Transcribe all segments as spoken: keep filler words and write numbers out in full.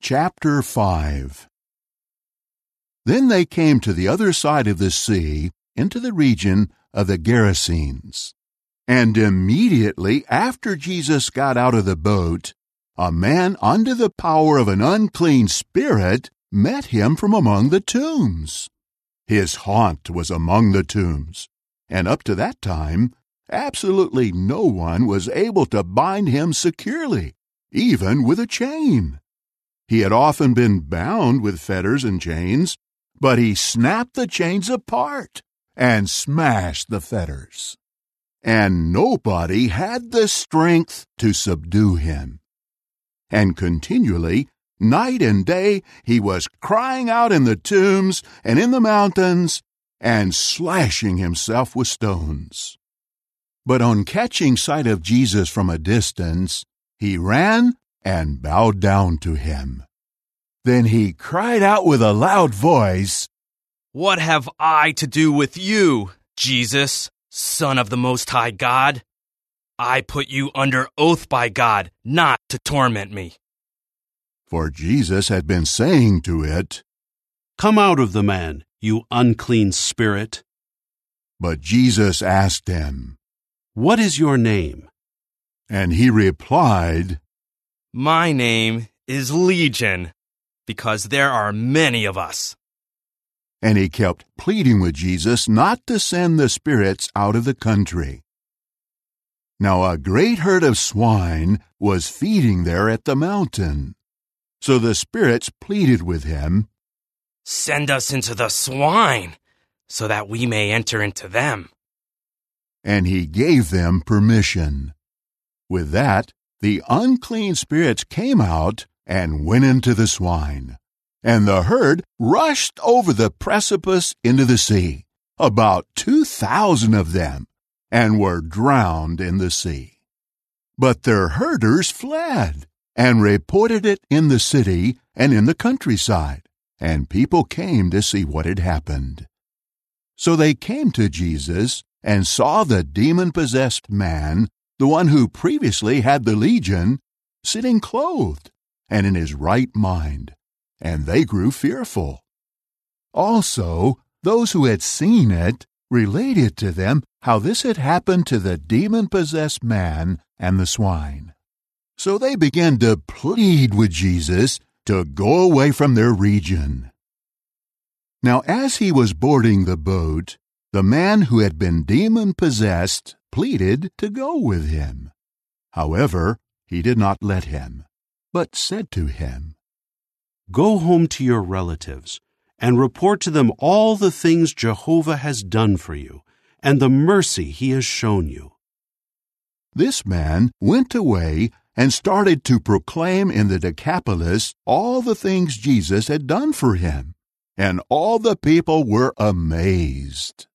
Chapter five. Then they came to the other side of the sea, into the region of the Gerasenes. And immediately after Jesus got out of the boat, a man under the power of an unclean spirit met him from among the tombs. His haunt was among the tombs, and up to that time, absolutely no one was able to bind him securely, even with a chain. He had often been bound with fetters and chains, but he snapped the chains apart and smashed the fetters. And nobody had the strength to subdue him. And continually, night and day, he was crying out in the tombs and in the mountains and slashing himself with stones. But on catching sight of Jesus from a distance, he ran and bowed down to him. Then he cried out with a loud voice, "What have I to do with you, Jesus, Son of the Most High God? I put you under oath by God not to torment me." For Jesus had been saying to it, "Come out of the man, you unclean spirit." But Jesus asked him, "What is your name?" And he replied, "My name is Legion, because there are many of us." And he kept pleading with Jesus not to send the spirits out of the country. Now a great herd of swine was feeding there at the mountain. So the spirits pleaded with him, "Send us into the swine, so that we may enter into them." And he gave them permission. With that, the unclean spirits came out and went into the swine, and the herd rushed over the precipice into the sea, about two thousand of them, and were drowned in the sea. But their herders fled, and reported it in the city and in the countryside, and people came to see what had happened. So they came to Jesus and saw the demon-possessed man, the one who previously had the legion, sitting clothed and in his right mind, and they grew fearful. Also, those who had seen it related to them how this had happened to the demon-possessed man and the swine. So they began to plead with Jesus to go away from their region. Now as he was boarding the boat, the man who had been demon-possessed pleaded to go with him. However, he did not let him, but said to him, "Go home to your relatives and report to them all the things Jehovah has done for you and the mercy he has shown you." This man went away and started to proclaim in the Decapolis all the things Jesus had done for him, and all the people were amazed.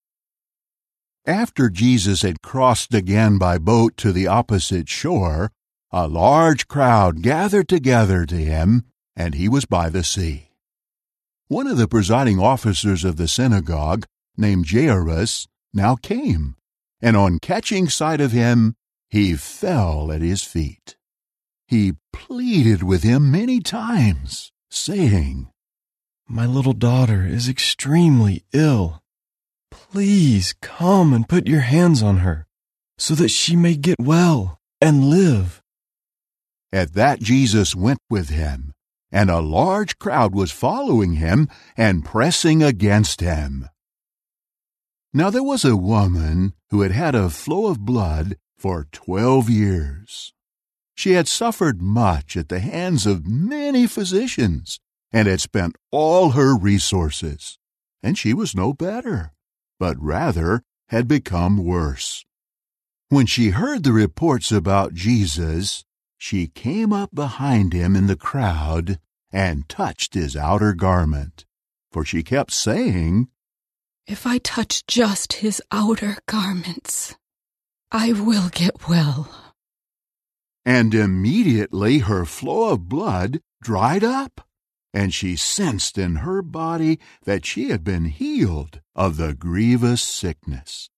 After Jesus had crossed again by boat to the opposite shore, a large crowd gathered together to him, and he was by the sea. One of the presiding officers of the synagogue, named Jairus, now came, and on catching sight of him, he fell at his feet. He pleaded with him many times, saying, "My little daughter is extremely ill. Please come and put your hands on her, so that she may get well and live." At that Jesus went with him, and a large crowd was following him and pressing against him. Now there was a woman who had had a flow of blood for twelve years. She had suffered much at the hands of many physicians, and had spent all her resources, and she was no better, but rather had become worse. When she heard the reports about Jesus, she came up behind him in the crowd and touched his outer garment, for she kept saying, "If I touch just his outer garments, I will get well." And immediately her flow of blood dried up, and she sensed in her body that she had been healed of the grievous sickness.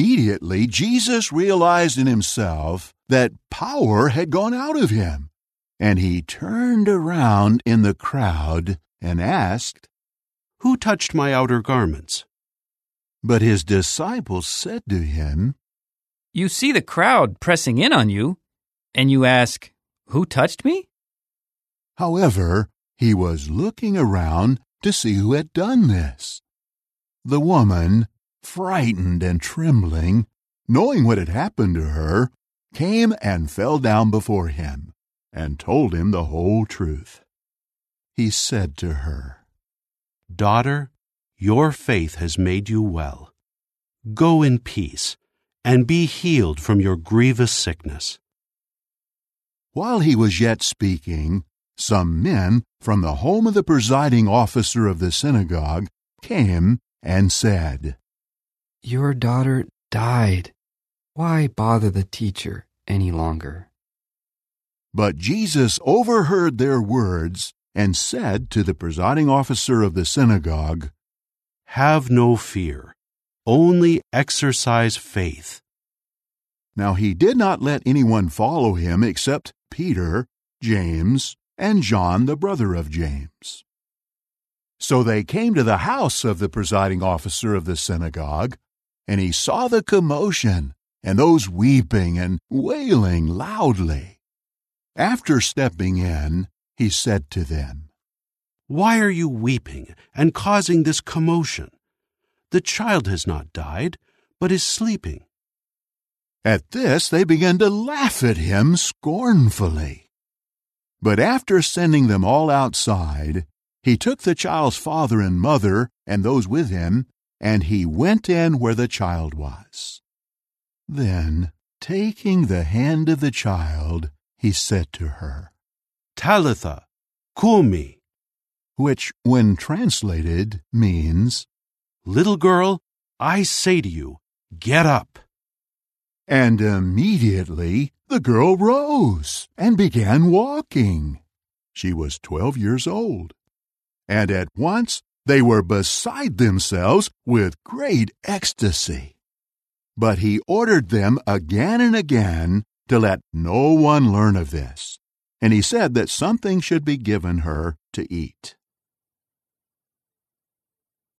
Immediately Jesus realized in himself that power had gone out of him, And he turned around in the crowd and asked, "Who touched my outer garments?" But his disciples said to him, "You see the crowd pressing in on you, and you ask, 'Who touched me?'" However, he was looking around to see who had done this. The woman, frightened and trembling, knowing what had happened to her, came and fell down before him and told him the whole truth. He said to her, "Daughter, your faith has made you well. Go in peace and be healed from your grievous sickness." While he was yet speaking, some men from the home of the presiding officer of the synagogue came and said, "Your daughter died. Why bother the teacher any longer?" But Jesus overheard their words and said to the presiding officer of the synagogue, "Have no fear, only exercise faith." Now he did not let anyone follow him except Peter, James, and John, the brother of James. So they came to the house of the presiding officer of the synagogue, and he saw the commotion and those weeping and wailing loudly. After stepping in, he said to them, "Why are you weeping and causing this commotion? The child has not died, but is sleeping." At this they began to laugh at him scornfully. But after sending them all outside, he took the child's father and mother and those with him, and he went in where the child was. Then, taking the hand of the child, he said to her, "Talitha, kumi," which, when translated, means, "Little girl, I say to you, get up." And immediately the girl rose and began walking. She was twelve years old. And at once they were beside themselves with great ecstasy. But he ordered them again and again to let no one learn of this. And he said that something should be given her to eat.